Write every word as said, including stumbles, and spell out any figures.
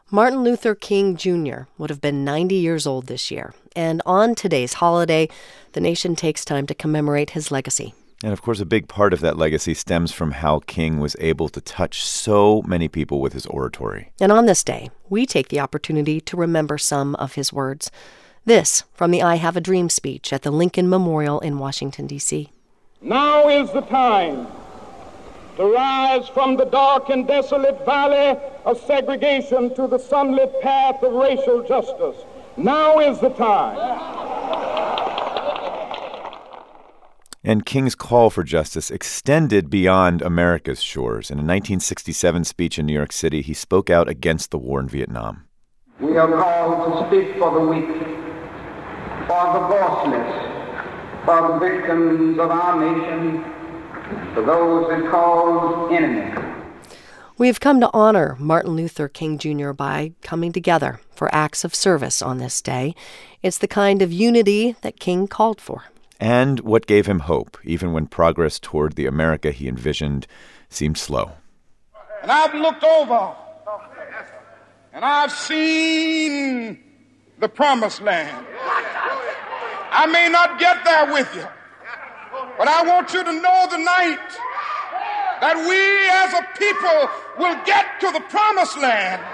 Martin Luther King Junior would have been ninety years old this year. And on today's holiday, the nation takes time to commemorate his legacy. And of course, a big part of that legacy stems from how King was able to touch so many people with his oratory. And on this day, we take the opportunity to remember some of his words. This from the I Have a Dream speech at the Lincoln Memorial in Washington, D C Now is the time to rise from the dark and desolate valley of segregation to the sunlit path of racial justice. Now is the time. And King's call for justice extended beyond America's shores. In a nineteen sixty-seven speech in New York City, he spoke out against the war in Vietnam. We are called to speak for the weak, for the voiceless, for the victims of our nation, for those it calls enemy. We've come to honor Martin Luther King Junior by coming together for acts of service on this day. It's the kind of unity that King called for. And what gave him hope, even when progress toward the America he envisioned seemed slow. And I've looked over, and I've seen the promised land. I may not get there with you, but I want you to know tonight that we as a people will get to the promised land.